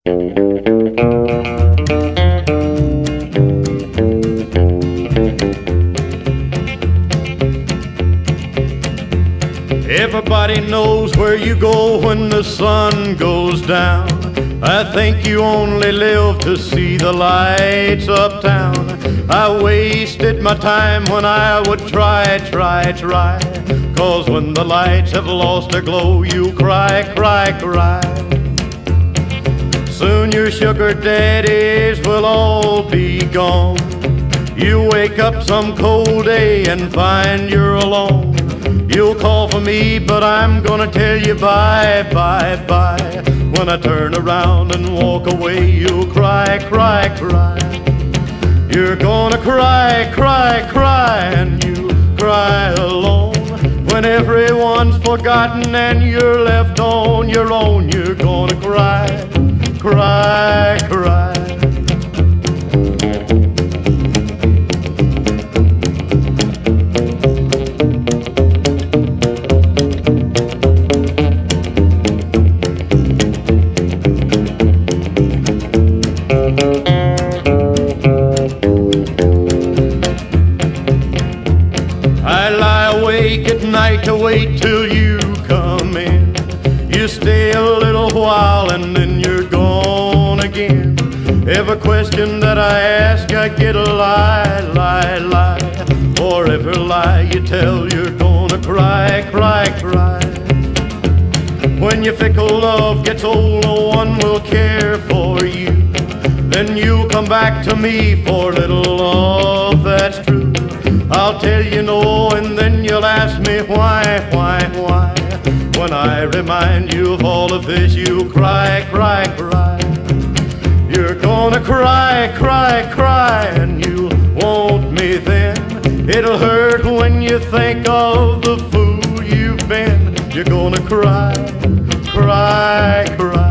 Everybody knows where you go when the sun goes down. I think you only live to see the lights uptown. I wasted my time when I would try. 'Cause when the lights have lost their glow, you cry. Soon your sugar daddies will all be gone. You wake up some cold day and find you're alone. You'll call for me, but I'm gonna tell you bye. When I turn around and walk away, you'll cry. You're gonna cry, and you cry alone. When everyone's forgotten and you're left on your own, you're gonna cry. I lie awake at night to wait till you come in. You stay a little while and then you're gone again. Every question that I ask, I get a lie. For every lie you tell, you're gonna cry. When your fickle love gets old, no one will care for you. Then you'll come back to me for little love that's true. I'll tell you no, and then you'll ask me why. When I remind you of all of this, you cry. You're gonna cry, and you want me then. It'll hurt when you think of the fool you've been. You're gonna cry.